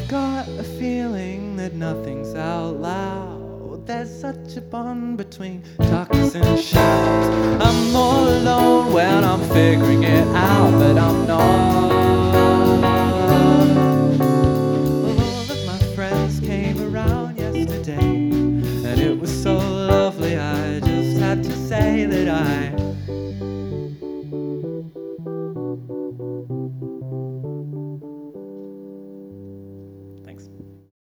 got a feeling that nothing's out loud. There's such a bond between darkness and shadows. I'm all alone when I'm figuring it out, but I'm